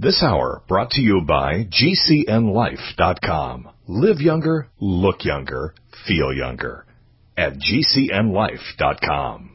This hour brought to you by GCNLife.com. Live younger, look younger, feel younger. At GCNLife.com.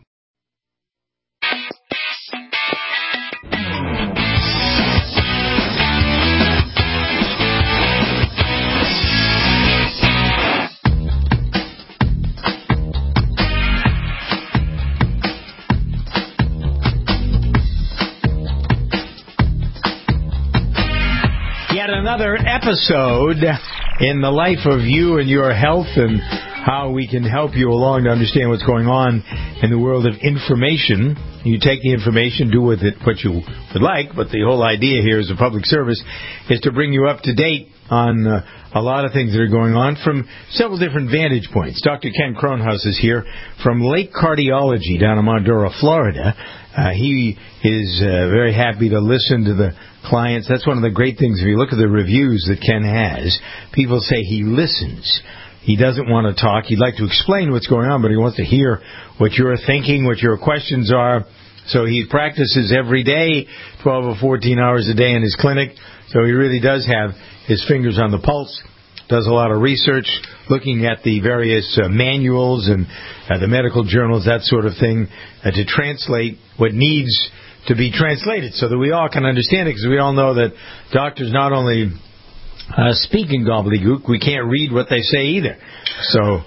Yet another episode in the life of you and your health and how we can help you along to understand what's going on in the world of information. You take the information, do with it what you would like, but the whole idea here as a public service is to bring you up to date on a lot of things that are going on from several different vantage points. Dr. Ken Kronhaus is here from Lake Cardiology down in Mondora, Florida. He is very happy to listen to the clients. That's one of the great things. If you look at the reviews that Ken has, people say he listens. He doesn't want to talk. He'd like to explain what's going on, but he wants to hear what you're thinking, what your questions are. So he practices every day, 12 or 14 hours a day in his clinic. So he really does have his fingers on the pulse, does a lot of research, looking at the various manuals and the medical journals, that sort of thing, to translate what needs to be translated so that we all can understand it, because we all know that doctors not only speak in gobbledygook, we can't read what they say either. So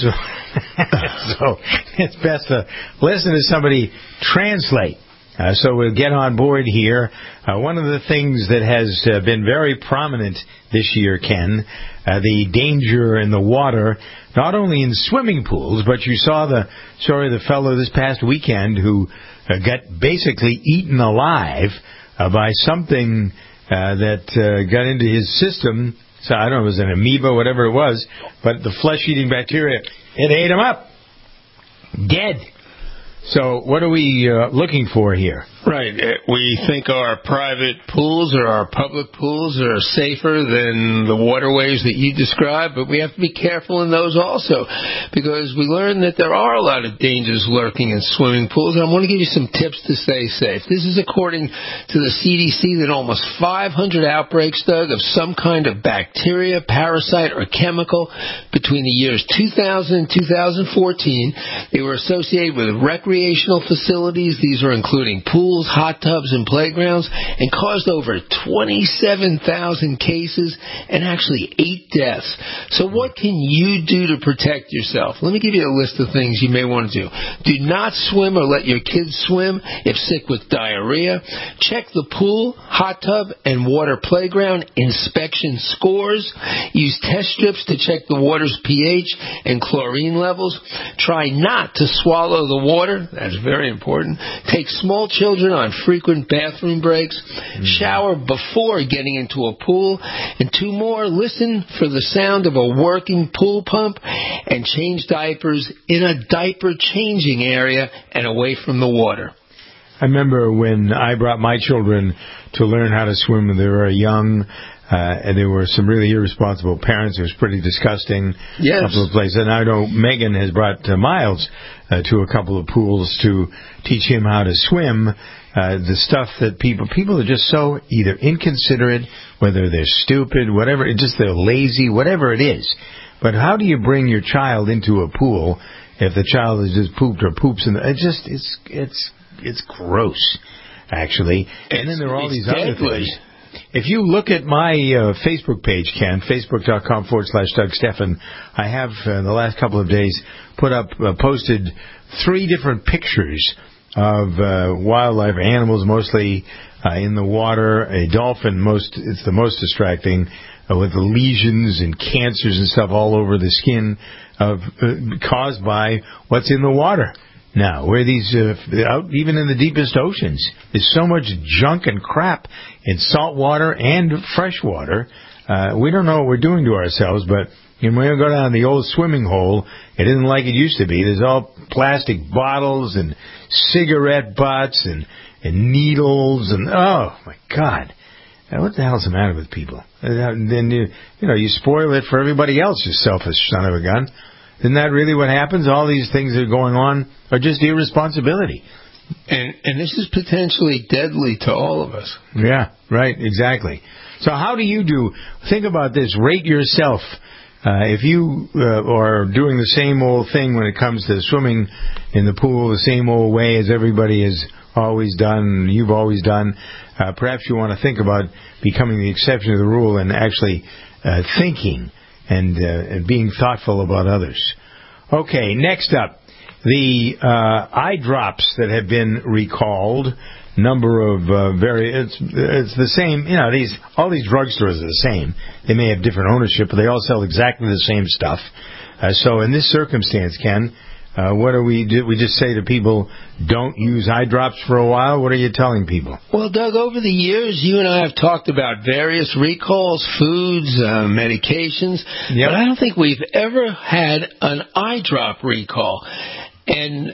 it's best to listen to somebody translate. So we'll get on board here. One of the things that has been very prominent this year, Ken, the danger in the water, not only in swimming pools, but you saw the story of the fellow this past weekend who got basically eaten alive by something that got into his system. So I don't know, it was an amoeba, whatever it was, but the flesh-eating bacteria, it ate him up. Dead. So what are we looking for here? Right. We think our private pools or our public pools are safer than the waterways that you described, but we have to be careful in those also, because we learned that there are a lot of dangers lurking in swimming pools. And I want to give you some tips to stay safe. This is according to the CDC that almost 500 outbreaks, Doug, of some kind of bacteria, parasite, or chemical between the years 2000 and 2014. They were associated with recreational facilities. These are including pools, hot tubs, and playgrounds, and caused over 27,000 cases and actually 8 deaths. So what can you do to protect yourself? Let me give you a list of things you may want to do. Do not swim or let your kids swim if sick with diarrhea. Check the pool, hot tub, and water playground inspection scores. Use test strips to check the water's pH and chlorine levels. Try not to swallow the water. That's very important. Take small children on frequent bathroom breaks. Shower before getting into a pool. And 2 more, listen for the sound of a working pool pump, and change diapers in a diaper changing area and away from the water. I remember when I brought my children to learn how to swim when they were young, and there were some really irresponsible parents. It was pretty disgusting. Yes. A couple of places. And I know Megan has brought Miles to a couple of pools to teach him how to swim. The stuff that people are just so either inconsiderate, whether they're stupid, whatever, just they're lazy, whatever it is. But how do you bring your child into a pool if the child has just pooped or poops in the... It's gross, actually. And then there are all these other things. If you look at my Facebook page, Ken, facebook.com/Doug Stephan, I have in the last couple of days posted 3 different pictures of wildlife, animals mostly in the water. A dolphin, it's the most distracting, with the lesions and cancers and stuff all over the skin caused by what's in the water. Now, where these, out even in the deepest oceans, there's so much junk and crap in salt water and fresh water. We don't know what we're doing to ourselves, but when we go down the old swimming hole, it isn't like it used to be. There's all plastic bottles and cigarette butts and needles and, oh, my God. What the hell's the matter with people? Then, you spoil it for everybody else, you selfish son of a gun. Isn't that really what happens? All these things that are going on are just irresponsibility. And this is potentially deadly to all of us. Yeah, right, exactly. So how do you do? Think about this. Rate yourself. If you are doing the same old thing when it comes to swimming in the pool, the same old way as everybody has always done, you've always done, perhaps you want to think about becoming the exception to the rule and actually thinking and being thoughtful about others. Okay, next up, the eye drops that have been recalled. Number of it's the same. You know, all these drugstores are the same. They may have different ownership, but they all sell exactly the same stuff. So in this circumstance, Ken, what do? We just say to people, don't use eye drops for a while? What are you telling people? Well, Doug, over the years, you and I have talked about various recalls, foods, medications, but I don't think we've ever had an eye drop recall. And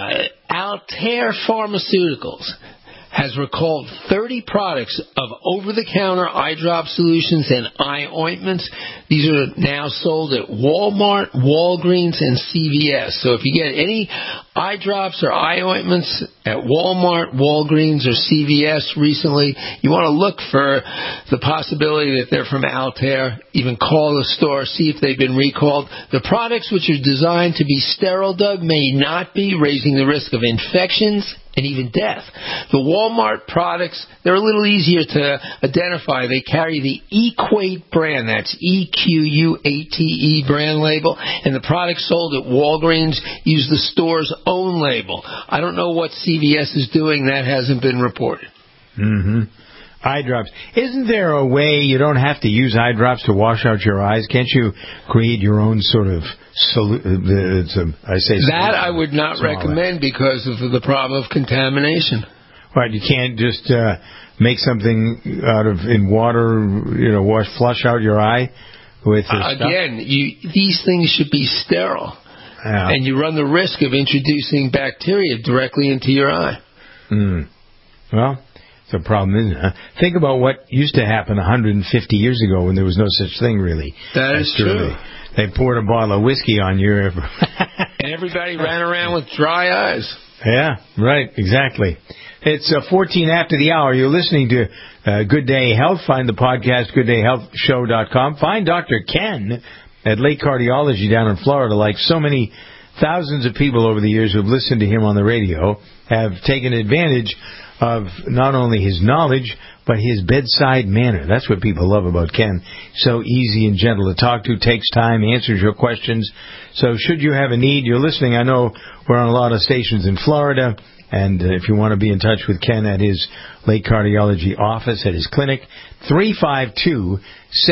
Altair Pharmaceuticals has recalled 30 products of over-the-counter eye drop solutions and eye ointments. These are now sold at Walmart, Walgreens, and CVS. So if you get any eye drops or eye ointments at Walmart, Walgreens, or CVS recently, you want to look for the possibility that they're from Altair. Even call the store, see if they've been recalled. The products, which are designed to be sterile, Doug, may not be, raising the risk of infections and even death. The Walmart products, they're a little easier to identify. They carry the Equate brand, that's EQUATE brand label, and the products sold at Walgreens use the store's own label. I don't know what CVS is doing. That hasn't been reported. Mm-hmm. Eye drops. Isn't there a way you don't have to use eye drops to wash out your eyes? Can't you create your own sort of solution? I would not recommend because of the problem of contamination. Right, you can't just make something out of in water, flush out your eye with again, these things should be sterile. Yeah. And you run the risk of introducing bacteria directly into your eye. Well, it's a problem, isn't it? Think about what used to happen 150 years ago when there was no such thing, really. That is true. They poured a bottle of whiskey on you. And everybody ran around with dry eyes. Yeah, right, exactly. It's 14 after the hour. You're listening to Good Day Health. Find the podcast, gooddayhealthshow.com. Find Dr. Ken at Lake Cardiology down in Florida. Like so many thousands of people over the years who have listened to him on the radio have taken advantage of not only his knowledge, but his bedside manner. That's what people love about Ken. So easy and gentle to talk to, takes time, answers your questions. So should you have a need, you're listening. I know we're on a lot of stations in Florida, and if you want to be in touch with Ken at his Lake Cardiology office, at his clinic, 352-735-1400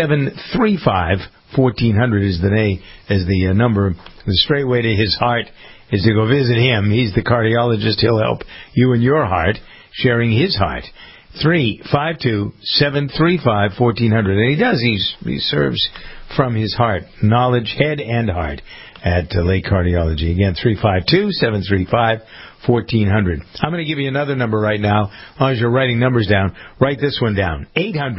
is the number. The straight way to his heart is to go visit him. He's the cardiologist. He'll help you and your heart, sharing his heart. 352-735-1400. And he does. He serves from his heart, knowledge, head and heart, at Lake Cardiology. Again, 352-735-1400. I'm going to give you another number right now. As long as you're writing numbers down, write this one down.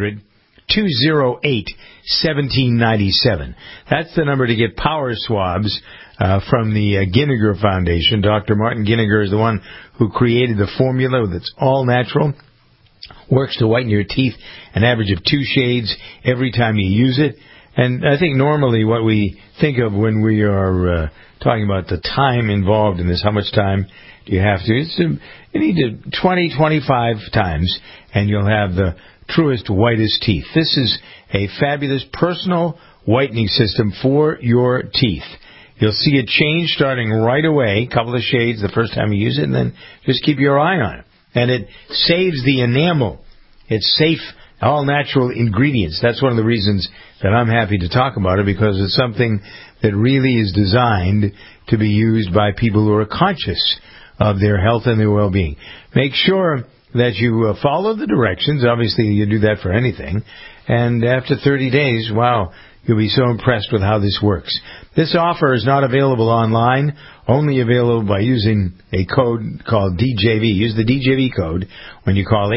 800-208-1797. That's the number to get power swabs from the Ginniger Foundation. Dr. Martin Ginniger is the one who created the formula that's all natural. Works to whiten your teeth an average of 2 shades every time you use it. And I think normally what we think of when we are talking about the time involved in this, how much time do you have to? You need to 20, 25 times, and you'll have the truest, whitest teeth. This is a fabulous personal whitening system for your teeth. You'll see a change starting right away, a couple of shades the first time you use it, and then just keep your eye on it. And it saves the enamel. It's safe, all natural ingredients. That's one of the reasons that I'm happy to talk about it, because it's something that really is designed to be used by people who are conscious of their health and their well-being. Make sure that you follow the directions. Obviously, you do that for anything. And after 30 days, wow, you'll be so impressed with how this works. This offer is not available online, only available by using a code called DJV. Use the DJV code when you call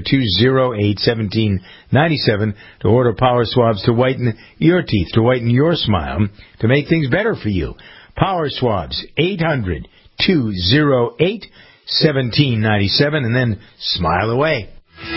800-208-1797 to order power swabs to whiten your teeth, to whiten your smile, to make things better for you. Power swabs, 800-208-1797. 1797, and then smile away.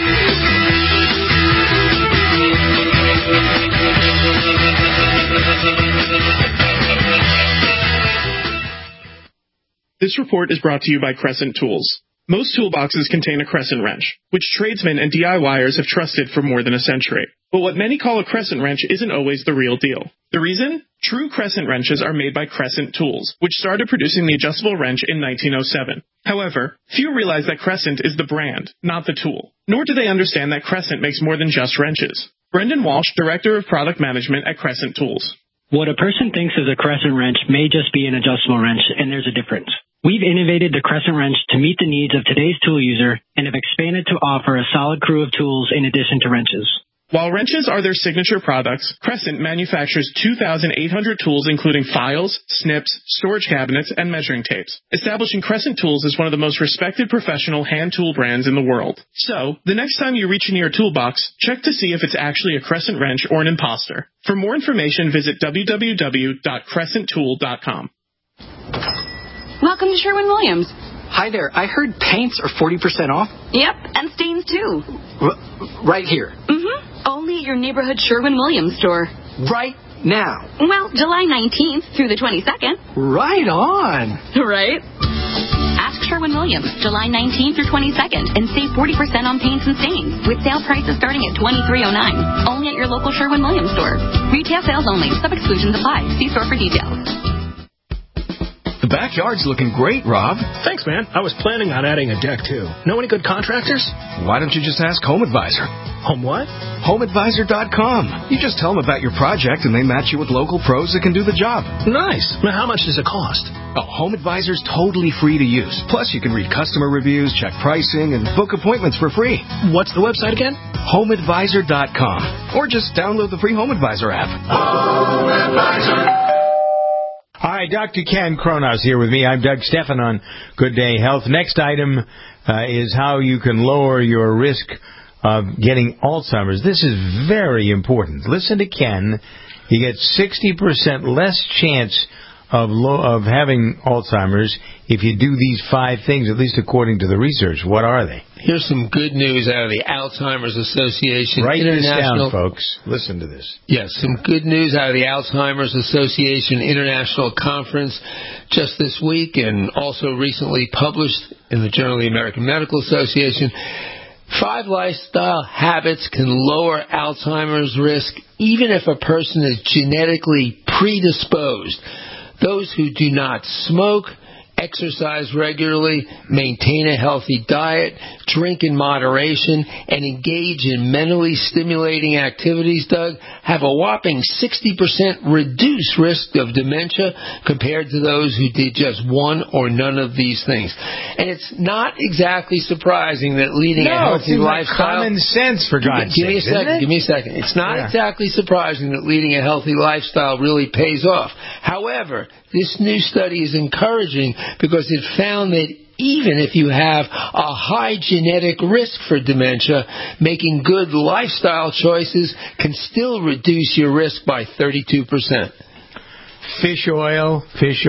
This report is brought to you by Crescent Tools. Most toolboxes contain a crescent wrench, which tradesmen and DIYers have trusted for more than a century. But what many call a crescent wrench isn't always the real deal. The reason? True crescent wrenches are made by Crescent Tools, which started producing the adjustable wrench in 1907. However, few realize that Crescent is the brand, not the tool. Nor do they understand that Crescent makes more than just wrenches. Brendan Walsh, Director of Product Management at Crescent Tools. What a person thinks is a crescent wrench may just be an adjustable wrench, and there's a difference. We've innovated the crescent wrench to meet the needs of today's tool user and have expanded to offer a solid crew of tools in addition to wrenches. While wrenches are their signature products, Crescent manufactures 2,800 tools including files, snips, storage cabinets, and measuring tapes, establishing Crescent Tools as one of the most respected professional hand tool brands in the world. So, the next time you reach into your toolbox, check to see if it's actually a crescent wrench or an imposter. For more information, visit www.crescenttool.com. Welcome to Sherwin-Williams. Hi there. I heard paints are 40% off. Yep, and stains too. Right here. Mm-hmm. Only at your neighborhood Sherwin-Williams store. Right now. Well, July 19th through the 22nd. Right on. Right? Ask Sherwin-Williams, July 19th through 22nd, and save 40% on paints and stains, with sale prices starting at $23.09. Only at your local Sherwin-Williams store. Retail sales only. Some exclusions apply. See store for details. The backyard's looking great, Rob. Thanks, man. I was planning on adding a deck, too. Know any good contractors? Why don't you just ask Home Advisor? Home what? HomeAdvisor.com. You just tell them about your project, and they match you with local pros that can do the job. Nice. Now, how much does it cost? Oh, Home Advisor's totally free to use. Plus, you can read customer reviews, check pricing, and book appointments for free. What's the website again? HomeAdvisor.com. Or just download the free Home Advisor app. Home Advisor. All right, Dr. Ken Kronos here with me. I'm Doug Stephan on Good Day Health. Next item is how you can lower your risk of getting Alzheimer's. This is very important. Listen to Ken. You get 60% less chance of having Alzheimer's if you do these 5 things, at least according to the research. What are they? Here's some good news out of the Alzheimer's Association. Write this down, folks. Listen to this. Yes, some good news out of the Alzheimer's Association International Conference just this week, and also recently published in the Journal of the American Medical Association. 5 lifestyle habits can lower Alzheimer's risk even if a person is genetically predisposed. Those who do not smoke, exercise regularly, maintain a healthy diet, drink in moderation, and engage in mentally stimulating activities, Doug, have a whopping 60% reduced risk of dementia compared to those who did just one or none of these things. And it's not exactly surprising that leading a healthy lifestyle... Like common sense, for God's sake. Give me a second. It's not exactly surprising that leading a healthy lifestyle really pays off. However, this new study is encouraging because it found that even if you have a high genetic risk for dementia, making good lifestyle choices can still reduce your risk by 32%. Fish oil,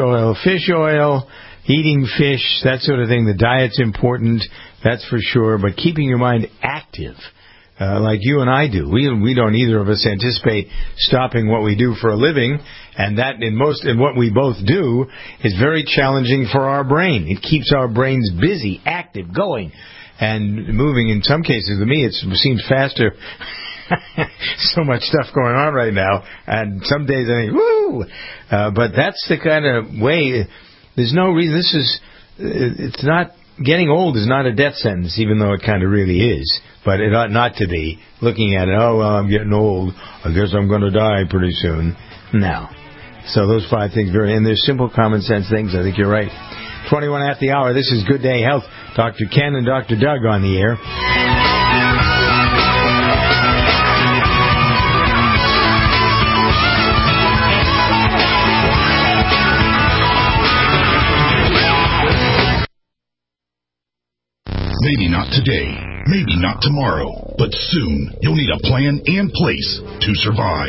eating fish, that sort of thing. The diet's important, that's for sure, but keeping your mind active. Like you and I do. We don't either of us anticipate stopping what we do for a living, and that in what we both do is very challenging for our brain. It keeps our brains busy, active, going, and moving. In some cases, to me, it seems faster. So much stuff going on right now, and some days I think, woo! But that's the kind of way. There's no reason. It's not. Getting old is not a death sentence, even though it kind of really is. But it ought not to be. Looking at it, oh, well, I'm getting old. I guess I'm going to die pretty soon. No. So those 5 things, and they're simple, common sense things. I think you're right. 21 after the hour. This is Good Day Health. Dr. Ken and Dr. Doug on the air. Maybe not today, maybe not tomorrow, but soon you'll need a plan and place to survive.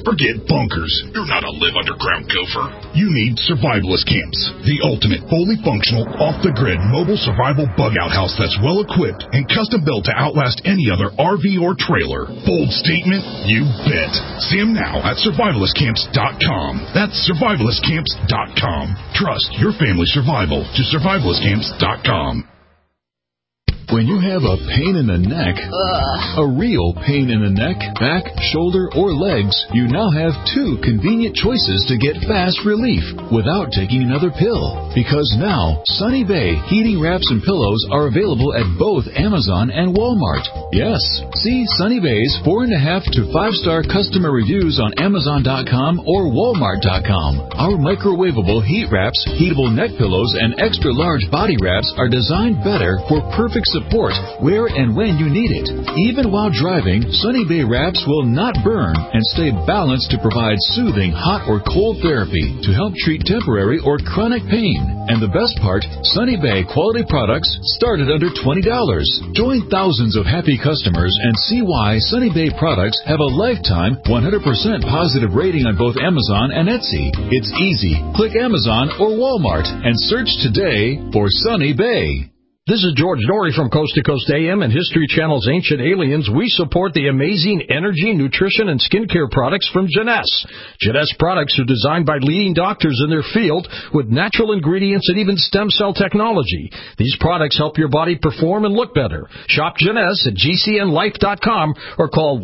Forget bunkers. You're not a live underground gopher. You need Survivalist Camps, the ultimate fully functional, off-the-grid mobile survival bug-out house that's well-equipped and custom-built to outlast any other RV or trailer. Bold statement? You bet. See them now at survivalistcamps.com. That's survivalistcamps.com. Trust your family's survival to survivalistcamps.com. When you have a pain in the neck, a real pain in the neck, back, shoulder, or legs, you now have two convenient choices to get fast relief without taking another pill. Because now, Sunny Bay heating wraps and pillows are available at both Amazon and Walmart. Yes, see Sunny Bay's 4.5 to 5-star customer reviews on Amazon.com or Walmart.com. Our microwavable heat wraps, heatable neck pillows, and extra large body wraps are designed better for perfect support where and when you need it. Even while driving, Sunny Bay wraps will not burn and stay balanced to provide soothing hot or cold therapy to help treat temporary or chronic pain. And the best part, Sunny Bay quality products start at under $20. Join thousands of happy customers and see why Sunny Bay products have a lifetime 100% positive rating on both Amazon and Etsy. It's easy. Click Amazon or Walmart and search today for Sunny Bay. This is George Norrie from Coast to Coast AM and History Channel's Ancient Aliens. We support the amazing energy, nutrition, and skincare products from Jeunesse. Jeunesse products are designed by leading doctors in their field with natural ingredients and even stem cell technology. These products help your body perform and look better. Shop Jeunesse at gcnlife.com or call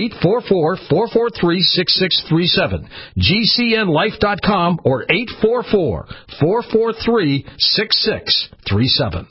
1-844-443-6637. gcnlife.com or 844-443-6637.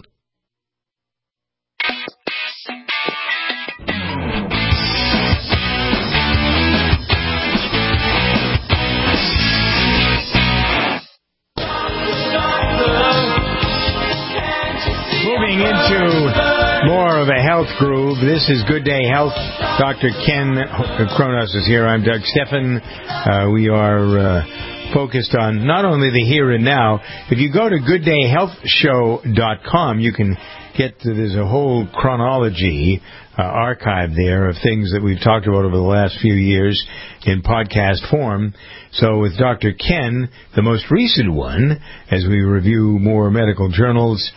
Moving into more of a health groove, this is Good Day Health. Dr. Ken Kronos is here. I'm Doug Steffen. We are focused on not only the here and now. If you go to gooddayhealthshow.com, you can there's a whole chronology archive there of things that we've talked about over the last few years in podcast form. So with Dr. Ken, the most recent one, as we review more medical journals,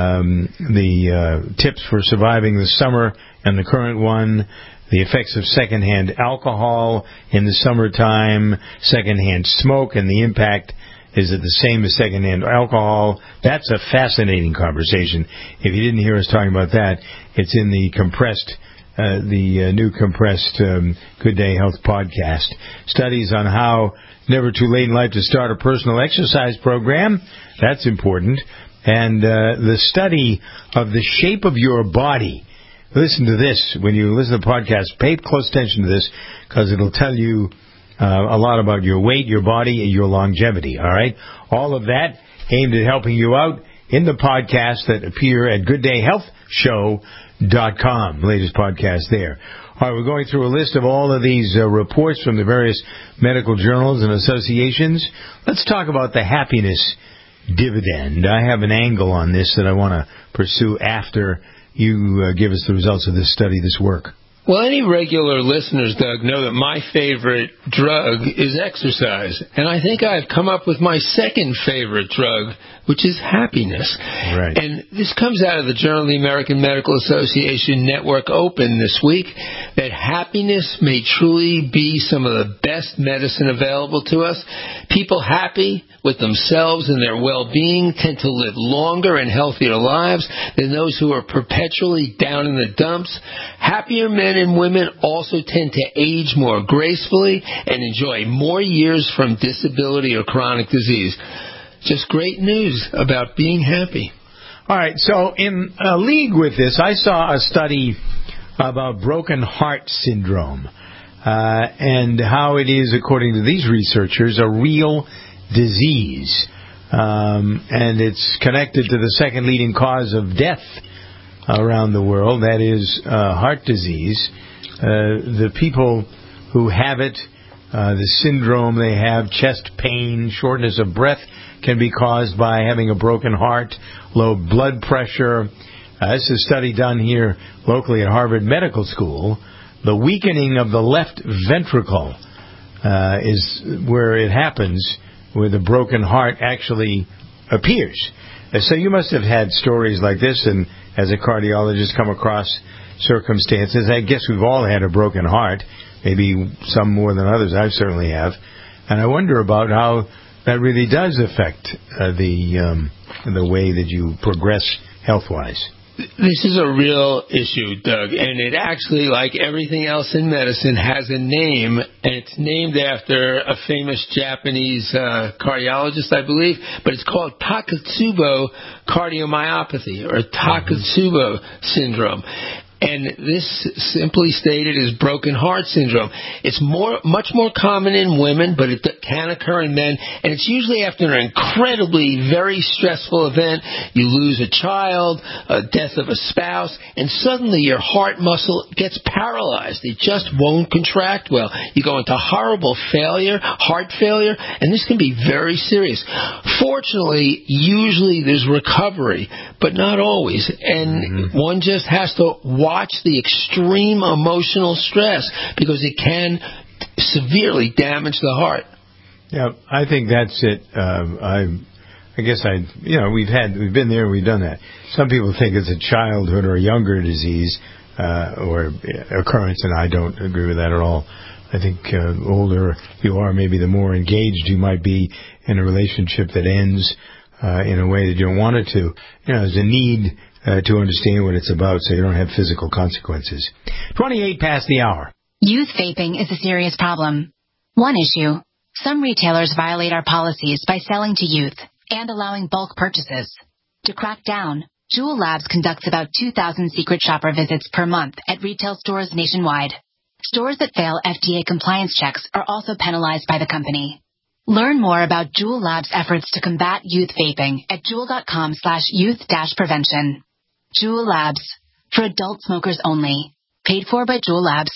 the tips for surviving the summer, and the current one, the effects of secondhand alcohol in the summertime, secondhand smoke, and the impact. Is it the same as secondhand alcohol? That's a fascinating conversation. If you didn't hear us talking about that, it's in the new compressed Good Day Health podcast. Studies on how never too late in life to start a personal exercise program. That's important. And the study of the shape of your body. Listen to this. When you listen to the podcast, pay close attention to this because it'll tell you a lot about your weight, your body, and your longevity, all right? All of that aimed at helping you out in the podcasts that appear at gooddayhealthshow.com, latest podcast there. All right, we're going through a list of all of these reports from the various medical journals and associations. Let's talk about the happiness dividend. I have an angle on this that I want to pursue after you give us the results of this study, this work. Well, any regular listeners, Doug, know that my favorite drug is exercise. And I think I've come up with my second favorite drug, which is happiness. Right. And this comes out of the Journal of the American Medical Association Network Open this week, that happiness may truly be some of the best medicine available to us. People happy with themselves and their well-being tend to live longer and healthier lives than those who are perpetually down in the dumps. Happier men and women also tend to age more gracefully and enjoy more years from disability or chronic disease. Just great news about being happy. All right, so in league with this, I saw a study about broken heart syndrome and how it is, according to these researchers, a real disease. And it's connected to the second leading cause of death around the world, that is heart disease. The people who have it, the syndrome they have, chest pain, shortness of breath, can be caused by having a broken heart, low blood pressure. This is a study done here locally at Harvard Medical School. The weakening of the left ventricle is where it happens, where the broken heart actually appears. So you must have had stories like this, and as a cardiologist come across circumstances. I guess we've all had a broken heart, maybe some more than others. I certainly have. And I wonder about how that really does affect the way that you progress health-wise. This is a real issue, Doug, and it actually, like everything else in medicine, has a name, and it's named after a famous Japanese cardiologist, I believe, but it's called Takotsubo cardiomyopathy, or Takotsubo syndrome. And this, simply stated, is broken heart syndrome. It's much more common in women, but it can occur in men. And it's usually after an incredibly, very stressful event. You lose a child, a death of a spouse, and suddenly your heart muscle gets paralyzed. It just won't contract well. You go into horrible failure, heart failure, and this can be very serious. Fortunately, usually there's recovery, but not always. And one just has to watch the extreme emotional stress, because it can severely damage the heart. Yeah, I think that's it. I guess we've been there, we've done that. Some people think it's a childhood or a younger disease or occurrence, and I don't agree with that at all. I think older you are, maybe the more engaged you might be in a relationship that ends in a way that you don't want it to. There's a need to understand what it's about so you don't have physical consequences. 28 past the hour. Youth vaping is a serious problem. One issue: some retailers violate our policies by selling to youth and allowing bulk purchases. To crack down, Juul Labs conducts about 2,000 secret shopper visits per month at retail stores nationwide. Stores that fail FDA compliance checks are also penalized by the company. Learn more about Juul Labs' efforts to combat youth vaping at juul.com/youth-prevention. Juul Labs, for adult smokers only. Paid for by Juul Labs.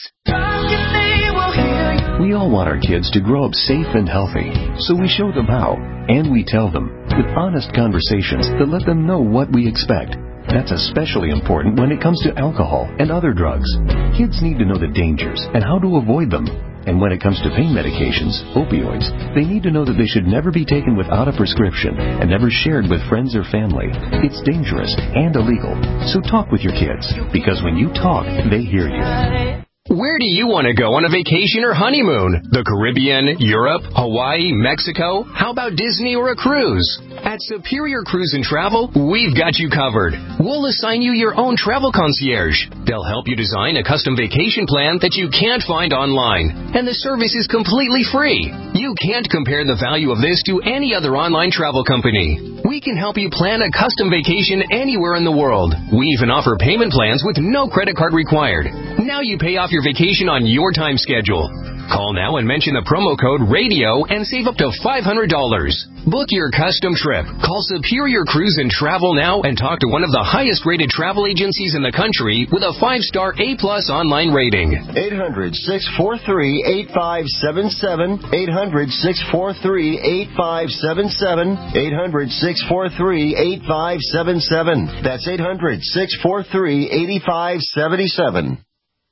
We all want our kids to grow up safe and healthy, so we show them how, and we tell them with honest conversations that let them know what we expect. That's especially important when it comes to alcohol and other drugs. Kids need to know the dangers and how to avoid them. And when it comes to pain medications, opioids, they need to know that they should never be taken without a prescription and never shared with friends or family. It's dangerous and illegal. So talk with your kids, because when you talk, they hear you. Where do you want to go on a vacation or honeymoon? The Caribbean, Europe, Hawaii, Mexico? How about Disney or a cruise? At Superior Cruise and Travel, we've got you covered. We'll assign you your own travel concierge. They'll help you design a custom vacation plan that you can't find online. And the service is completely free. You can't compare the value of this to any other online travel company. We can help you plan a custom vacation anywhere in the world. We even offer payment plans with no credit card required. Now you pay off your vacation on your time schedule. Call now and mention the promo code RADIO and save up to $500. Book your custom trip. Call Superior Cruise and Travel now and talk to one of the highest rated travel agencies in the country with a 5-star A+ online rating. 800-643-8577. 800-643-8577. 800-643-8577. That's 800-643-8577.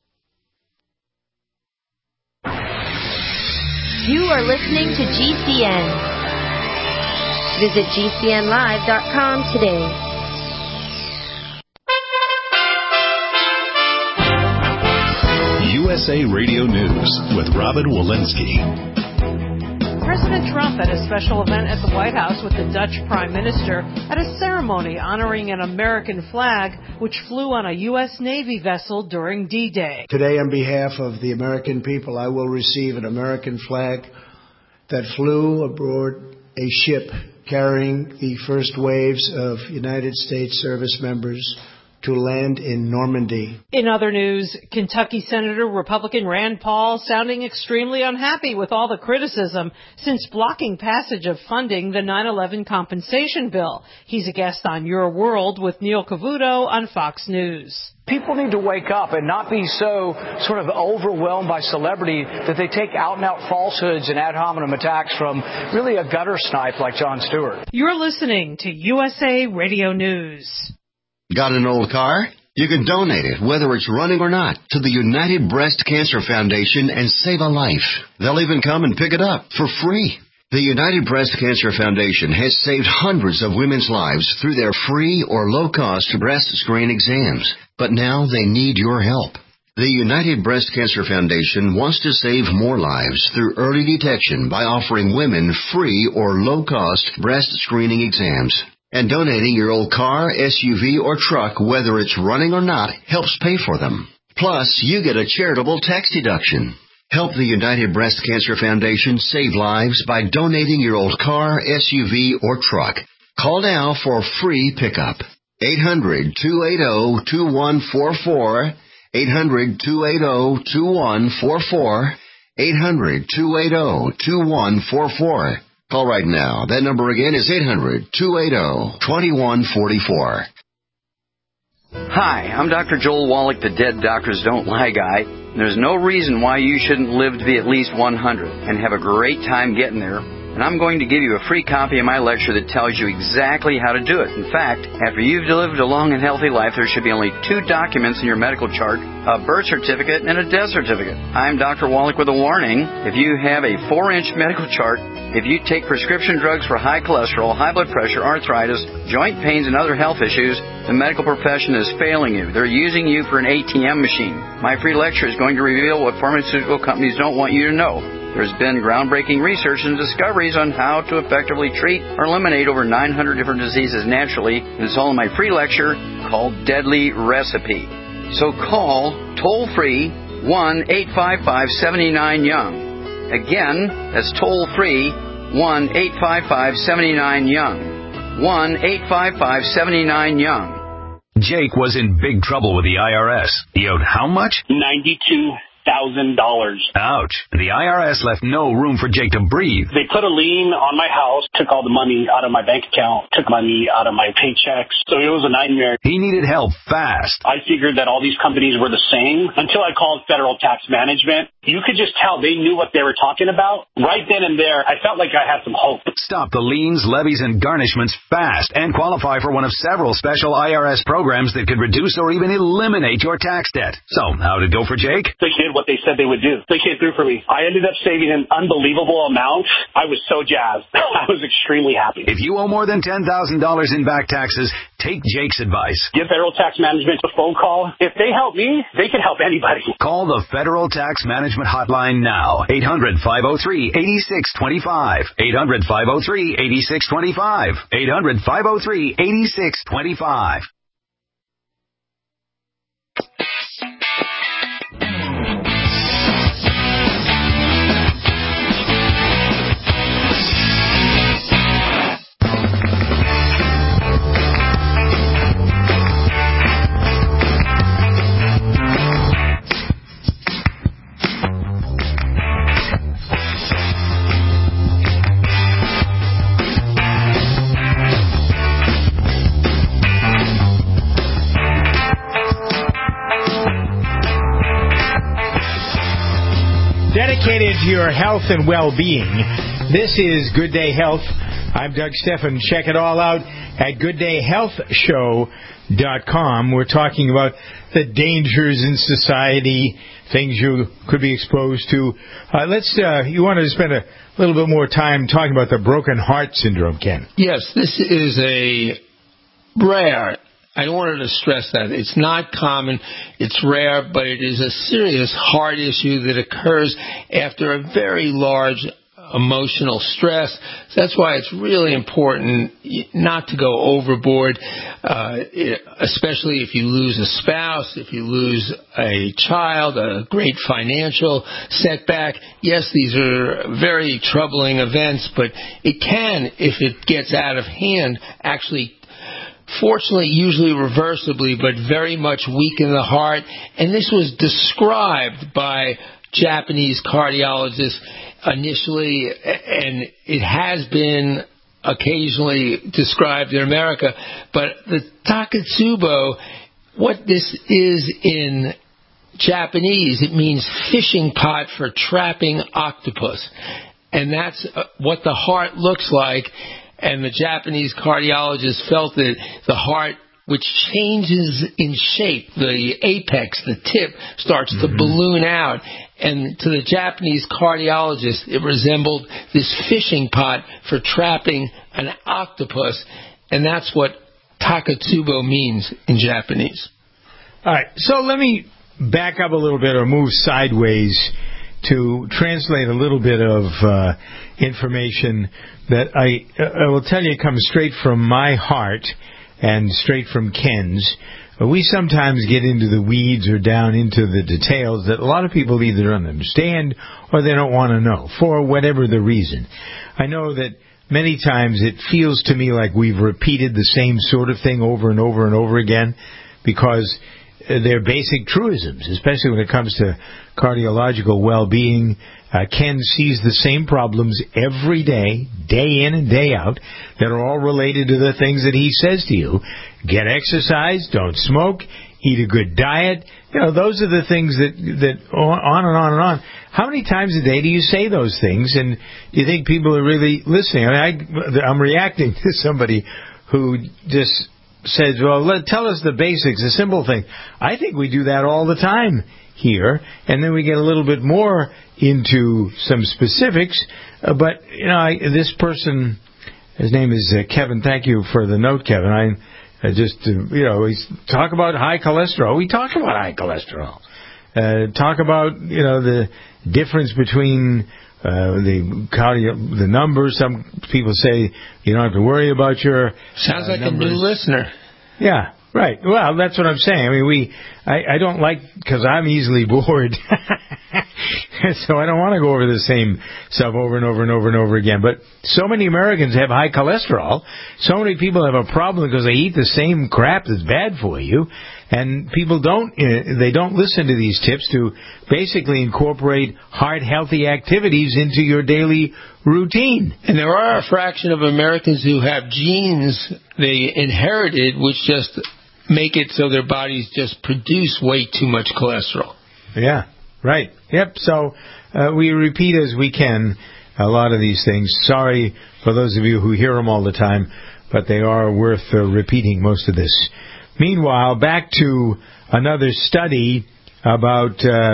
You are listening to GCN. Visit GCNlive.com today. USA Radio News with Robin Walensky. President Trump at a special event at the White House with the Dutch Prime Minister at a ceremony honoring an American flag which flew on a U.S. Navy vessel during D-Day. Today, on behalf of the American people, I will receive an American flag that flew aboard a ship carrying the first waves of United States service members to land in Normandy. In other news, Kentucky Senator Republican Rand Paul sounding extremely unhappy with all the criticism since blocking passage of funding the 9/11 compensation bill. He's a guest on Your World with Neil Cavuto on Fox News. People need to wake up and not be so sort of overwhelmed by celebrity that they take out-and-out falsehoods and ad hominem attacks from really a gutter snipe like Jon Stewart. You're listening to USA Radio News. Got an old car? You can donate it, whether it's running or not, to the United Breast Cancer Foundation and save a life. They'll even come and pick it up for free. The United Breast Cancer Foundation has saved hundreds of women's lives through their free or low-cost breast screen exams. But now they need your help. The United Breast Cancer Foundation wants to save more lives through early detection by offering women free or low-cost breast screening exams. And donating your old car, SUV, or truck, whether it's running or not, helps pay for them. Plus, you get a charitable tax deduction. Help the United Breast Cancer Foundation save lives by donating your old car, SUV, or truck. Call now for free pickup. 800-280-2144. 800-280-2144. 800-280-2144. Call right now. That number again is 800-280-2144. Hi, I'm Dr. Joel Wallach, the Dead Doctors Don't Lie guy. There's no reason why you shouldn't live to be at least 100 and have a great time getting there. And I'm going to give you a free copy of my lecture that tells you exactly how to do it. In fact, after you've lived a long and healthy life, there should be only 2 documents in your medical chart, a birth certificate and a death certificate. I'm Dr. Wallach with a warning. If you have a 4-inch medical chart, if you take prescription drugs for high cholesterol, high blood pressure, arthritis, joint pains, and other health issues, the medical profession is failing you. They're using you for an ATM machine. My free lecture is going to reveal what pharmaceutical companies don't want you to know. There's been groundbreaking research and discoveries on how to effectively treat or eliminate over 900 different diseases naturally, and it's all in my free lecture called Deadly Recipe. So call toll-free 1-855-79-YOUNG. Again, that's toll-free 1-855-79-YOUNG. 1-855-79-YOUNG. Jake was in big trouble with the IRS. He owed how much? $92,000. Ouch. The IRS left no room for Jake to breathe. They put a lien on my house, took all the money out of my bank account, took money out of my paychecks. So it was a nightmare. He needed help fast. I figured that all these companies were the same until I called Federal Tax Management. You could just tell they knew what they were talking about. Right then and there, I felt like I had some hope. Stop the liens, levies, and garnishments fast and qualify for one of several special IRS programs that could reduce or even eliminate your tax debt. So, how'd it go for Jake? They did what they said they would do. They came through for me. I ended up saving an unbelievable amount. I was so jazzed. I was extremely happy. If you owe more than $10,000 in back taxes, take Jake's advice. Give Federal Tax Management a phone call. If they help me, they can help anybody. Call the Federal Tax Management Hotline now. 800-503-8625. 800-503-8625. 800-503-8625. Dedicated to your health and well-being, this is Good Day Health. I'm Doug Stephan. Check it all out at gooddayhealthshow.com. We're talking about the dangers in society, things you could be exposed to. You want to spend a little bit more time talking about the broken heart syndrome, Ken. Yes, this is a rare. I wanted to stress that. It's not common, it's rare, but it is a serious heart issue that occurs after a very large emotional stress. So that's why it's really important not to go overboard, especially if you lose a spouse, if you lose a child, a great financial setback. Yes, these are very troubling events, but it can, if it gets out of hand, actually fortunately, usually reversibly, but very much weaken the heart. And this was described by Japanese cardiologists initially, and it has been occasionally described in America. But the Takotsubo, what this is in Japanese, it means fishing pot for trapping octopus. And that's what the heart looks like. And the Japanese cardiologist felt that the heart which changes in shape. The apex, the tip, starts to balloon out. And to the Japanese cardiologist, it resembled this fishing pot for trapping an octopus. And that's what Takotsubo means in Japanese. All right, so let me back up a little bit or move sideways to translate a little bit of information that I will tell you comes straight from my heart and straight from Ken's. We sometimes get into the weeds or down into the details that a lot of people either don't understand or they don't want to know for whatever the reason. I know that many times it feels to me like we've repeated the same sort of thing over and over and over again because they're basic truisms, especially when it comes to cardiological well-being. Ken sees the same problems every day, day in and day out, that are all related to the things that he says to you. Get exercise, don't smoke, eat a good diet. You know, those are the things that on and on and on. How many times a day do you say those things? And do you think people are really listening? I mean, I'm reacting to somebody who just says, well, tell us the basics, the simple thing. I think we do that all the time here, and then we get a little bit more into some specifics. But, you know, this person, his name is Kevin. Thank you for the note, Kevin. I just, we talk about high cholesterol. We talk about high cholesterol. Talk about, the difference between the numbers. Some people say you don't have to worry about your Sounds like numbers. A new listener. Yeah, right. Well, that's what I'm saying. I mean, I don't like, because I'm easily bored, so I don't want to go over the same stuff over and over and over and over again. But so many Americans have high cholesterol. So many people have a problem because they eat the same crap that's bad for you. And people don't listen to these tips to basically incorporate heart healthy activities into your daily routine. And there are a fraction of Americans who have genes they inherited which just make it so their bodies just produce way too much cholesterol. Yeah, right. Yep, so we repeat as we can a lot of these things. Sorry for those of you who hear them all the time, but they are worth repeating most of this. Meanwhile, back to another study about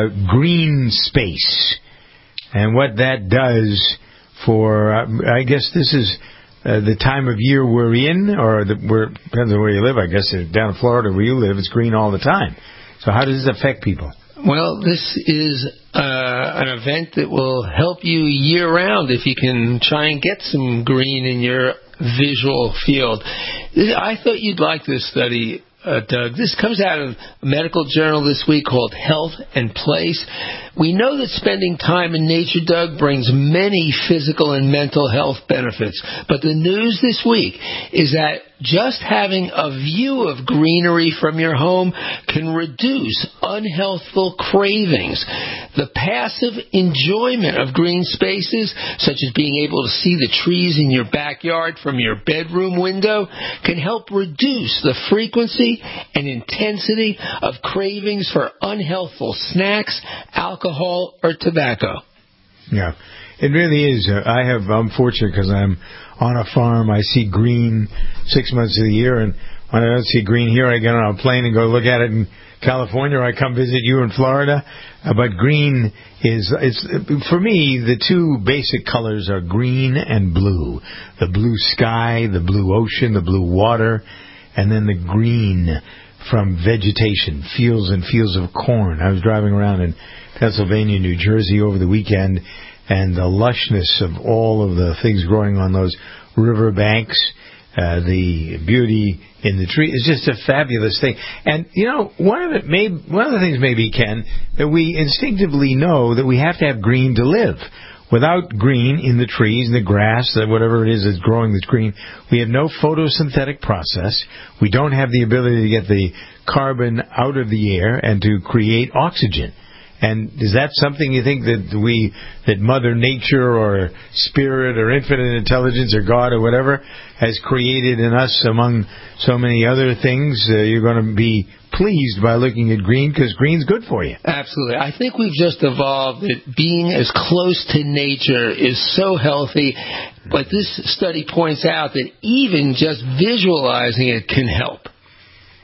green space and what that does for, I guess this is the time of year we're in, or depends on where you live. I guess down in Florida where you live, it's green all the time. So how does this affect people? Well, this is an event that will help you year-round if you can try and get some green in your visual field. I thought you'd like this study, Doug. This comes out of a medical journal this week called Health and Place. We know that spending time in nature, Doug, brings many physical and mental health benefits. But the news this week is that just having a view of greenery from your home can reduce unhealthful cravings. The passive enjoyment of green spaces, such as being able to see the trees in your backyard from your bedroom window, can help reduce the frequency and intensity of cravings for unhealthful snacks, alcohol, or tobacco. Yeah, it really is. I'm fortunate because I'm on a farm. I see green 6 months of the year, and when I don't see green here, I get on a plane and go look at it in California, or I come visit you in Florida. But green it's for me, the two basic colors are green and blue. The blue sky, the blue ocean, the blue water, and then the green from vegetation, fields and fields of corn. I was driving around in Pennsylvania, New Jersey over the weekend, and the lushness of all of the things growing on those river banks, the beauty in the tree is just a fabulous thing. And, one of the things maybe, Ken, that we instinctively know that we have to have green to live. Without green in the trees, in the grass, whatever it is that's growing that's green, we have no photosynthetic process. We don't have the ability to get the carbon out of the air and to create oxygen. And is that something you think that Mother Nature or Spirit or Infinite Intelligence or God or whatever has created in us among so many other things? You're going to be pleased by looking at green because green's good for you. Absolutely. I think we've just evolved that being as close to nature is so healthy. But this study points out that even just visualizing it can help.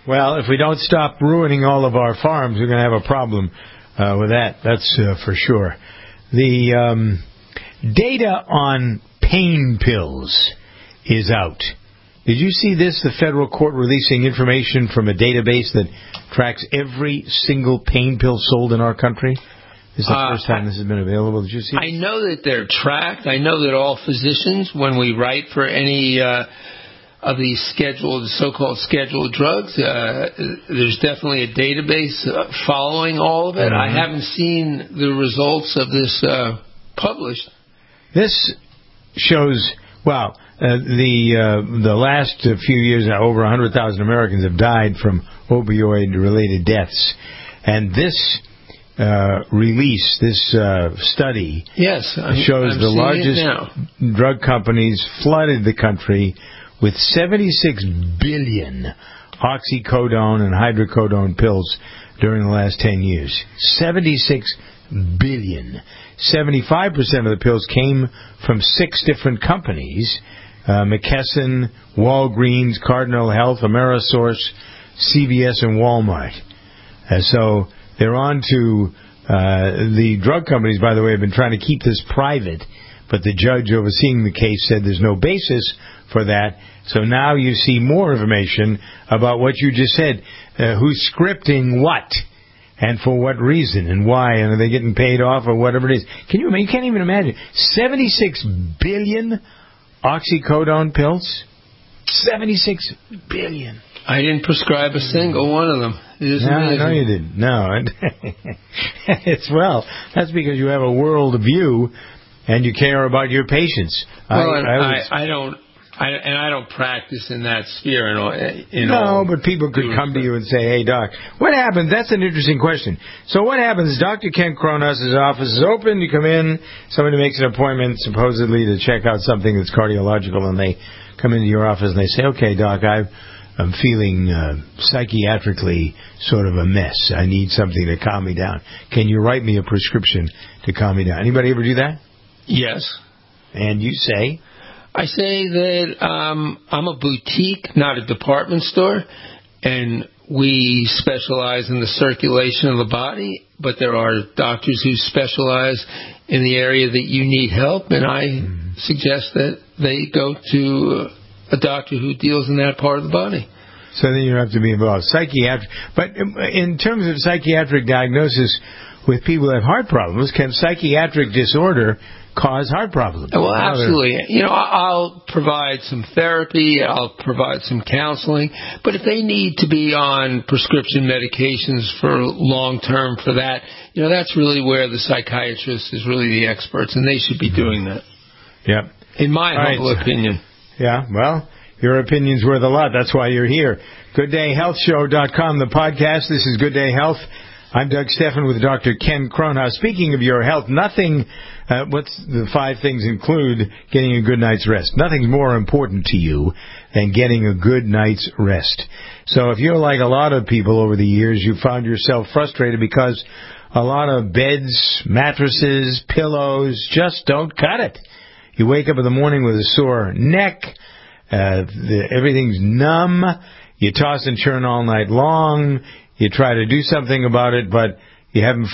Well, if we don't stop ruining all of our farms, we're going to have a problem with that. That's for sure. The data on pain pills is out. Did you see this? The federal court releasing information from a database that tracks every single pain pill sold in our country. This is the first time this has been available. Did you see this? I know that they're tracked. I know that all physicians, when we write for any of these so-called scheduled drugs, there's definitely a database following all of it. I haven't seen the results of this published. This shows, wow, the last few years, over 100,000 Americans have died from opioid-related deaths. And this release, this study, shows the largest drug companies flooded the country with 76 billion oxycodone and hydrocodone pills during the last 10 years. 76 billion. 75% of the pills came from 6 different companies: McKesson, Walgreens, Cardinal Health, Amerisource, CVS, and Walmart. So they're on to the drug companies, by the way, have been trying to keep this private, but the judge overseeing the case said there's no basis for that. So now you see more information about what you just said. Who's scripting what? And for what reason and why? And are they getting paid off or whatever it is? You can't even imagine. 76 billion oxycodone pills? 76 billion. I didn't prescribe a single one of them. No, you didn't. No. That's because you have a world view and you care about your patients. I don't practice in that sphere. No, but people could come to you and say, hey, Doc, what happens? That's an interesting question. So what happens? Dr. Ken Kronos' office is open. You come in, somebody makes an appointment supposedly to check out something that's cardiological, and they come into your office and they say, okay, Doc, I'm feeling psychiatrically sort of a mess. I need something to calm me down. Can you write me a prescription to calm me down? Anybody ever do that? Yes. And you say? I say that I'm a boutique, not a department store, and we specialize in the circulation of the body, but there are doctors who specialize in the area that you need help, and I suggest that they go to a doctor who deals in that part of the body. So then you have to be involved. But in terms of psychiatric diagnosis with people who have heart problems, can psychiatric disorder cause heart problems? Well, absolutely. I'll provide some therapy, I'll provide some counseling, but if they need to be on prescription medications for long-term for that, that's really where the psychiatrist is really the experts, and they should be doing that. Yep. In my humble opinion. Yeah, well, your opinion's worth a lot. That's why you're here. GoodDayHealthShow.com, the podcast. This is Good Day Health. I'm Doug Stephan with Dr. Ken Kronos. Speaking of your health, what's the 5 things include getting a good night's rest. Nothing's more important to you than getting a good night's rest. So if you're like a lot of people over the years, you found yourself frustrated because a lot of beds, mattresses, pillows just don't cut it. You wake up in the morning with a sore neck, everything's numb, you toss and turn all night long, you try to do something about it, but you haven't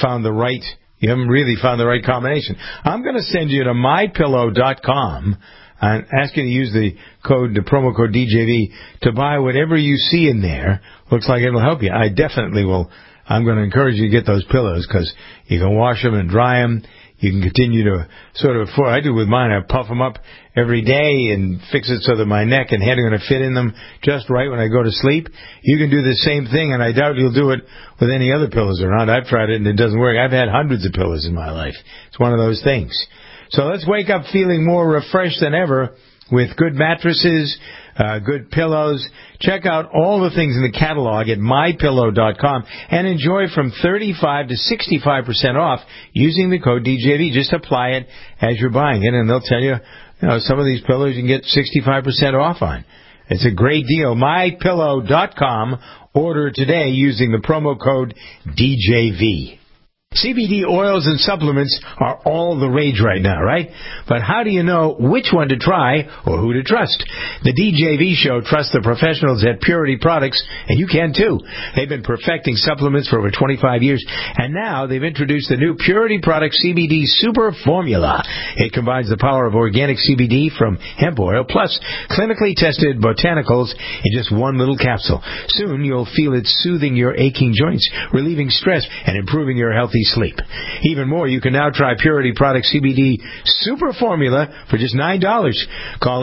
really found the right combination. I'm going to send you to mypillow.com and ask you to use the promo code DJV to buy whatever you see in there. Looks like it'll help you. I definitely will. I'm going to encourage you to get those pillows because you can wash them and dry them. You can continue to I do with mine, I puff them up every day and fix it so that my neck and head are going to fit in them just right when I go to sleep. You can do the same thing, and I doubt you'll do it with any other pillows around. I've tried it, and it doesn't work. I've had hundreds of pillows in my life. It's one of those things. So let's wake up feeling more refreshed than ever with good mattresses, good pillows. Check out all the things in the catalog at mypillow.com and enjoy from 35 to 65% off using the code DJV. Just apply it as you're buying it, and they'll tell you, some of these pillows you can get 65% off on. It's a great deal. mypillow.com. Order today using the promo code DJV. CBD oils and supplements are all the rage right now, right? But how do you know which one to try or who to trust? The DJV Show trusts the professionals at Purity Products, and you can too. They've been perfecting supplements for over 25 years, and now they've introduced the new Purity Products CBD Super Formula. It combines the power of organic CBD from hemp oil plus clinically tested botanicals in just one little capsule. Soon you'll feel it soothing your aching joints, relieving stress, and improving your healthy sleep. Even more, you can now try Purity Products CBD Super Formula for just $9. Call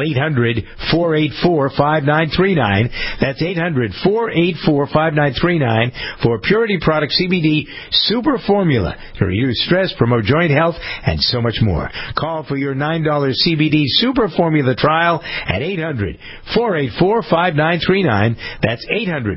800-484-5939. That's 800-484-5939 for Purity Products CBD Super Formula to reduce stress, promote joint health, and so much more. Call for your $9 CBD Super Formula trial at 800-484-5939. That's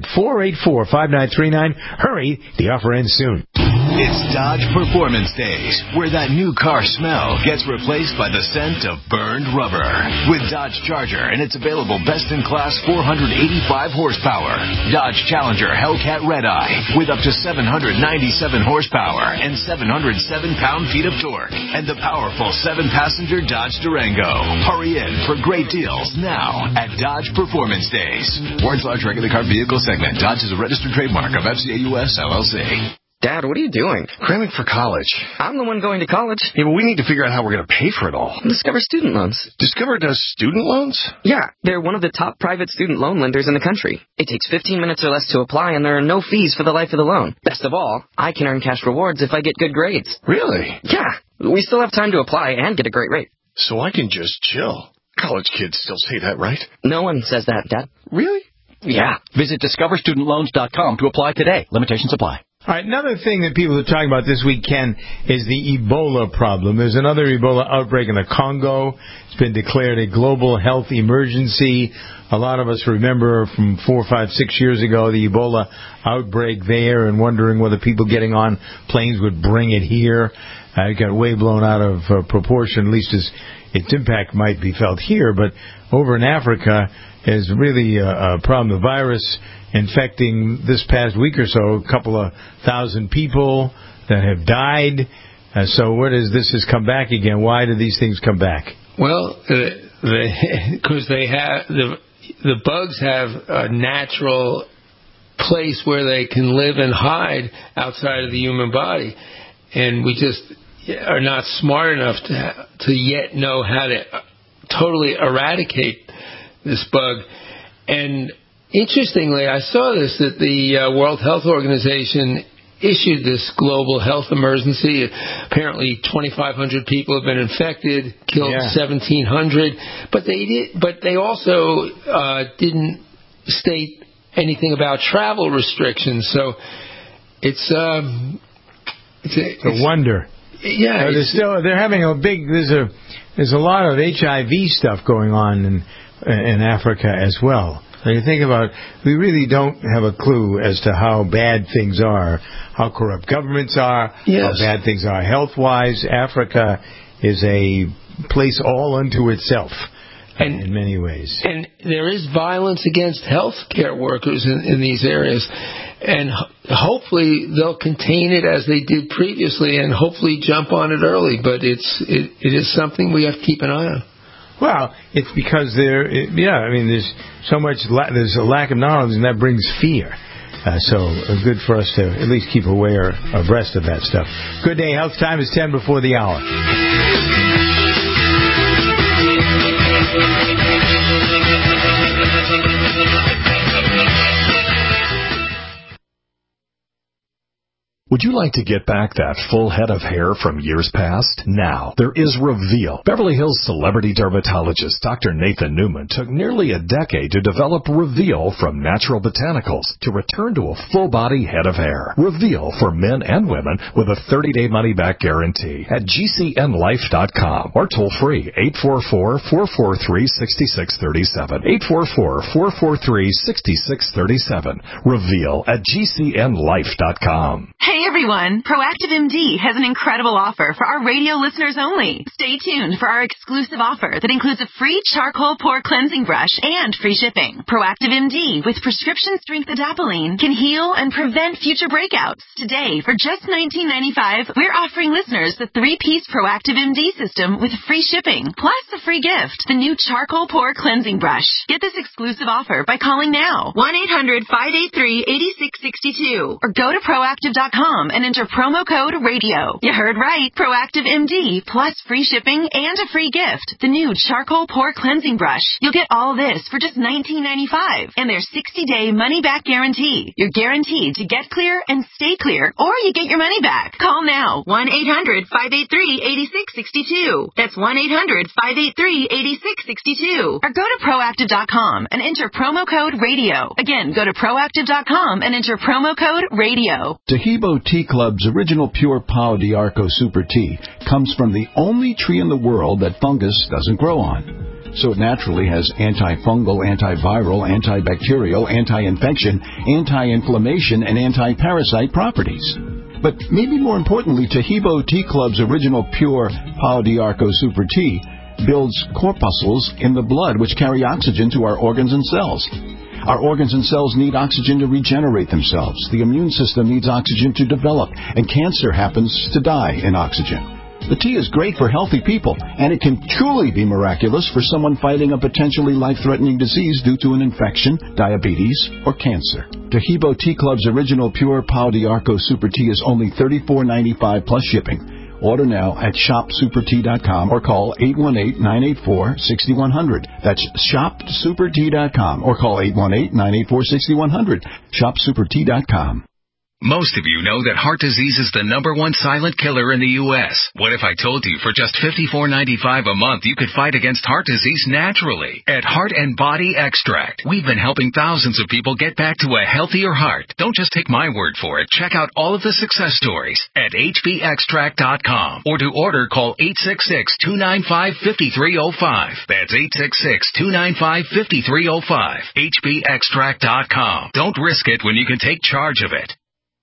800-484-5939. Hurry, the offer ends soon. It's Dodge Performance Days, where that new car smell gets replaced by the scent of burned rubber. With Dodge Charger and its available best-in-class 485 horsepower. Dodge Challenger Hellcat Red-Eye with up to 797 horsepower and 707 pound-feet of torque. And the powerful 7-passenger Dodge Durango. Hurry in for great deals now at Dodge Performance Days. Warren's large regular car vehicle segment. Dodge is a registered trademark of FCA US LLC. Dad, what are you doing? Cramming for college. I'm the one going to college. Yeah, but we need to figure out how we're going to pay for it all. Discover Student Loans. Discover does student loans? Yeah, they're one of the top private student loan lenders in the country. It takes 15 minutes or less to apply, and there are no fees for the life of the loan. Best of all, I can earn cash rewards if I get good grades. Really? Yeah, we still have time to apply and get a great rate. So I can just chill. College kids still say that, right? No one says that, Dad. Really? Yeah. Visit discoverstudentloans.com to apply today. Limitations apply. All right, another thing that people are talking about this week, Ken, is the Ebola problem. There's another Ebola outbreak in the Congo. It's been declared a global health emergency. A lot of us remember from 4, 5, 6 years ago the Ebola outbreak there and wondering whether people getting on planes would bring it here. It got way blown out of proportion, at least as its impact might be felt here. But over in Africa is really a problem. The virus infecting this past week or so, a couple of thousand people that have died. So what is this has come back again? Why do these things come back? Well, because they have the bugs have a natural place where they can live and hide outside of the human body, and we just are not smart enough to yet know how to totally eradicate this bug. And interestingly, I saw this, that the World Health Organization issued this global health emergency. Apparently 2,500 people have been infected, killed 1,700, but they also didn't state anything about travel restrictions. So it's a wonder. Yeah, they're having a big. There's a lot of HIV stuff going on in Africa as well. So you think about, we really don't have a clue as to how bad things are, how corrupt governments are, how bad things are health-wise. Africa is a place all unto itself in many ways. And there is violence against healthcare workers in these areas. And hopefully they'll contain it as they did previously and hopefully jump on it early. But it is something we have to keep an eye on. Well, it's because there's so much, there's a lack of knowledge, and that brings fear. So good for us to at least keep abreast of that stuff. Good Day Health Time is 10 before the hour. Would you like to get back that full head of hair from years past? Now, there is Reveal. Beverly Hills celebrity dermatologist Dr. Nathan Newman took nearly a decade to develop Reveal from natural botanicals to return to a full-body head of hair. Reveal for men and women with a 30-day money-back guarantee at GCNlife.com or toll free 844-443-6637. 844-443-6637. Reveal at GCNlife.com. Hey, Hey everyone, Proactive MD has an incredible offer for our radio listeners only. Stay tuned for our exclusive offer that includes a free charcoal pore cleansing brush and free shipping. Proactive MD with prescription strength adapalene can heal and prevent future breakouts. Today, for just $19.95, we're offering listeners the 3-piece Proactive MD system with free shipping, plus a free gift, the new charcoal pore cleansing brush. Get this exclusive offer by calling now, 1-800-583-8662, or go to proactive.com and enter promo code RADIO. You heard right. Proactive MD plus free shipping and a free gift. The new charcoal pore cleansing brush. You'll get all this for just $19.95 and their 60-day money-back guarantee. You're guaranteed to get clear and stay clear, or you get your money back. Call now. 1-800-583-8662. That's 1-800-583-8662. Or go to proactive.com and enter promo code RADIO. Again, go to proactive.com and enter promo code RADIO. Tahibo Tea Club's original pure Pau d'Arco Super Tea comes from the only tree in the world that fungus doesn't grow on. So it naturally has antifungal, antiviral, antibacterial, anti-infection, anti-inflammation, and anti-parasite properties. But maybe more importantly, Tahibo Tea Club's original pure Pau d'Arco Super Tea builds corpuscles in the blood which carry oxygen to our organs and cells. Our organs and cells need oxygen to regenerate themselves. The immune system needs oxygen to develop, and cancer happens to die in oxygen. The tea is great for healthy people, and it can truly be miraculous for someone fighting a potentially life-threatening disease due to an infection, diabetes, or cancer. Tahibo Tea Club's original pure Pau d'Arco Super Tea is only $34.95 plus shipping. Order now at shopsupertea.com or call 818-984-6100. That's shopsupertea.com or call 818-984-6100. Shopsupertea.com. Most of you know that heart disease is the #1 silent killer in the U.S. What if I told you for just $54.95 a month you could fight against heart disease naturally? At Heart and Body Extract, we've been helping thousands of people get back to a healthier heart. Don't just take my word for it. Check out all of the success stories at hbextract.com. Or to order, call 866-295-5305. That's 866-295-5305. hbextract.com. Don't risk it when you can take charge of it.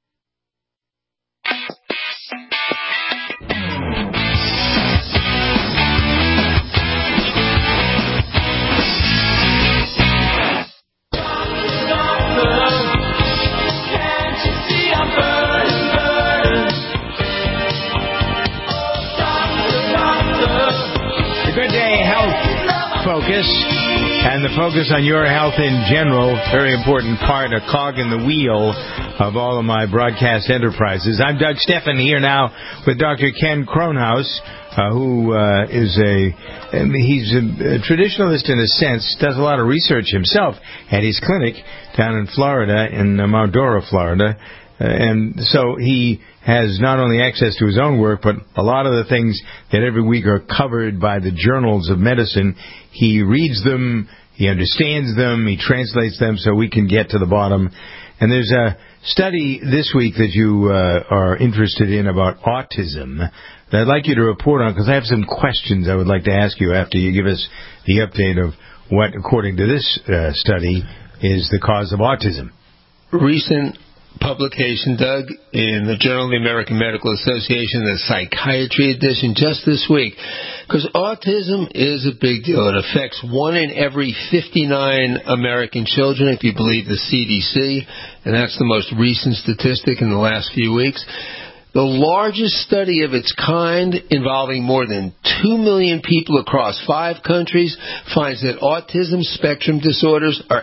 Good Day Health Focus, and the focus on your health in general, very important part, a cog in the wheel of all of my broadcast enterprises. I'm Doug Steffen here now with Dr. Ken Kronhaus, who is he's a traditionalist in a sense, does a lot of research himself at his clinic down in Florida, in Mount Dora, Florida. And so he has not only access to his own work, but a lot of the things that every week are covered by the journals of medicine. He reads them, he understands them, he translates them so we can get to the bottom. And there's a study this week that you are interested in about autism that I'd like you to report on, because I have some questions I would like to ask you after you give us the update of what, according to this study, is the cause of autism. Recent publication, Doug, in the Journal of the American Medical Association, the Psychiatry edition, just this week, because autism is a big deal. It affects 1 in every 59 American children, if you believe the CDC, and that's the most recent statistic in the last few weeks. The largest study of its kind, involving more than 2 million people across 5 countries, finds that autism spectrum disorders are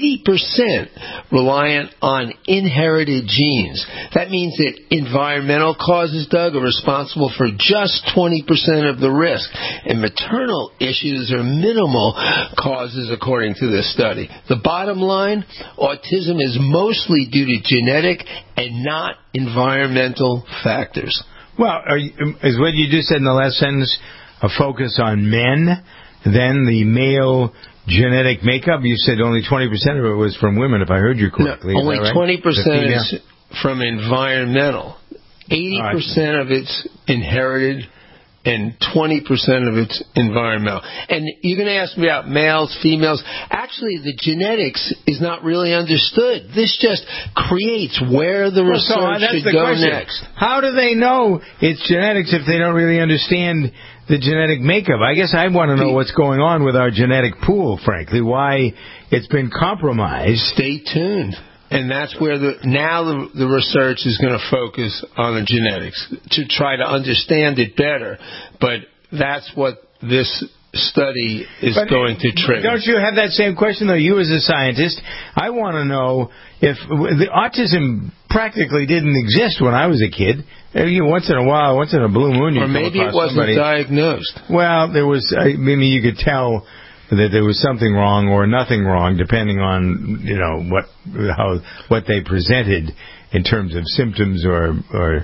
80% reliant on inherited genes. That means that environmental causes, Doug, are responsible for just 20% of the risk, and maternal issues are minimal causes, according to this study. The bottom line, autism is mostly due to genetic and not environmental factors. Well, is what you just said in the last sentence a focus on men, then the male genetic makeup? You said only 20% of it was from women, if I heard you correctly. No, only right? 20% is from environmental. 80% of it's inherited and 20% of it's environmental. And you're going to ask me about males, females. Actually, the genetics is not really understood. This just creates where the research should go next. How do they know it's genetics if they don't really understand the genetic makeup? I guess I want to know what's going on with our genetic pool, frankly, why it's been compromised. Stay tuned. And that's where the research is going to focus on the genetics to try to understand it better. But that's what this study is going to trigger. Don't you have that same question, though, you as a scientist? I want to know if the autism practically didn't exist when I was a kid. Once in a while, once in a blue moon, you or maybe it wasn't diagnosed. Well, there was. I mean, you could tell that there was something wrong or nothing wrong, depending on what they presented in terms of symptoms or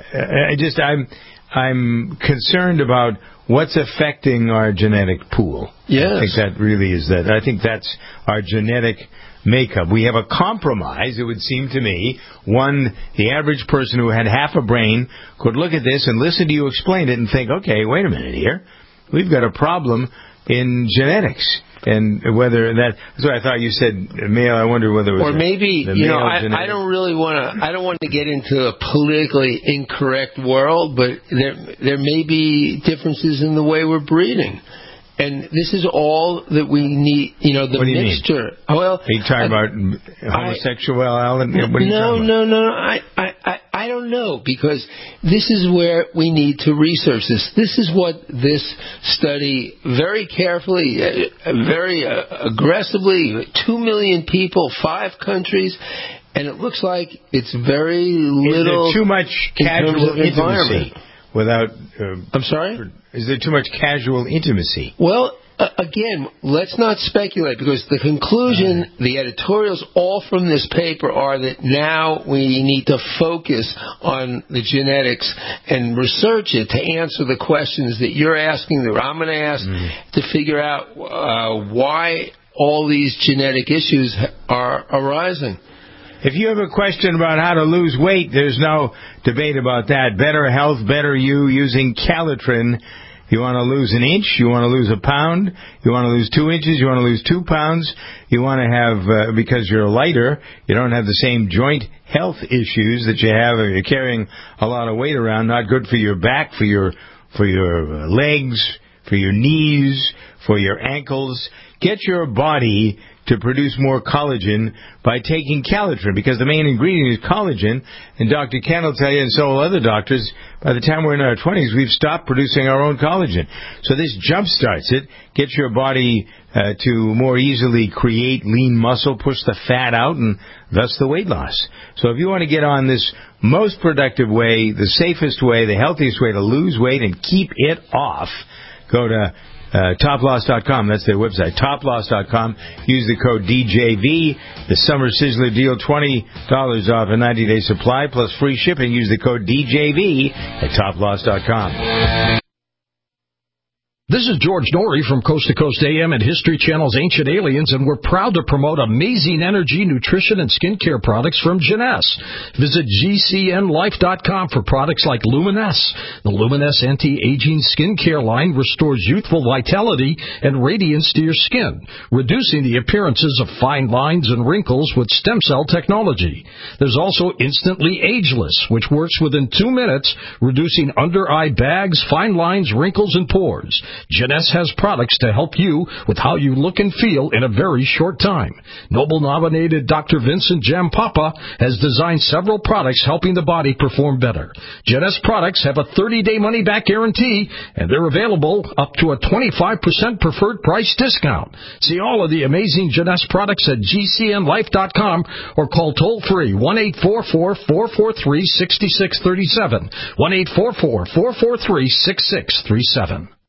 I'm concerned about what's affecting our genetic pool. Yes. I think that really is that. I think that's our genetic makeup. We have a compromise, it would seem to me. One, the average person who had half a brain could look at this and listen to you explain it and think, okay, wait a minute here. We've got a problem in genetics. And whether that's what I thought you said, male. I wonder whether it was. Or maybe, I don't really want to. I don't want to get into a politically incorrect world, but there may be differences in the way we're breeding. And this is all that we need, the what do you mixture. Mean? Well, are you talking about homosexuality? No. I don't know, because this is where we need to research this. This is what this study very carefully, very aggressively, 2 million people, 5 countries, and it looks like it's very little. Is there too much casual intimacy without? I'm sorry? Is there too much casual intimacy? Well, again, let's not speculate, because the conclusion, the editorials all from this paper are that now we need to focus on the genetics and research it to answer the questions that you're asking, that I'm going to ask, to figure out why all these genetic issues are arising. If you have a question about how to lose weight, there's no debate about that. Better health, better you, using Calitrin. You want to lose an inch, you want to lose a pound, you want to lose 2 inches, you want to lose 2 pounds, you want to have, because you're lighter, you don't have the same joint health issues that you have if you're carrying a lot of weight around, not good for your back, for your legs, for your knees, for your ankles. Get your body to produce more collagen by taking Calitrin, because the main ingredient is collagen, and Dr. Ken will tell you, and so will other doctors, by the time we're in our 20s, we've stopped producing our own collagen. So this jump-starts it, gets your body to more easily create lean muscle, push the fat out, and thus the weight loss. So if you want to get on this most productive way, the safest way, the healthiest way to lose weight and keep it off, go to toploss.com. That's their website, toploss.com. Use the code DJV. The Summer Sizzler deal, $20 off a 90-day supply plus free shipping. Use the code DJV at toploss.com. This is George Norrie from Coast to Coast AM and History Channel's Ancient Aliens, and we're proud to promote amazing energy, nutrition, and skincare products from Jeunesse. Visit GCNlife.com for products like Luminesse. The Luminesse anti-aging skincare line restores youthful vitality and radiance to your skin, reducing the appearances of fine lines and wrinkles with stem cell technology. There's also Instantly Ageless, which works within 2 minutes, reducing under-eye bags, fine lines, wrinkles, and pores. Jeunesse has products to help you with how you look and feel in a very short time. Nobel-nominated Dr. Vincent Jampapa has designed several products helping the body perform better. Jeunesse products have a 30-day money-back guarantee, and they're available up to a 25% preferred price discount. See all of the amazing Jeunesse products at GCNlife.com or call toll-free 1-844-443-6637, 1-844-443-6637.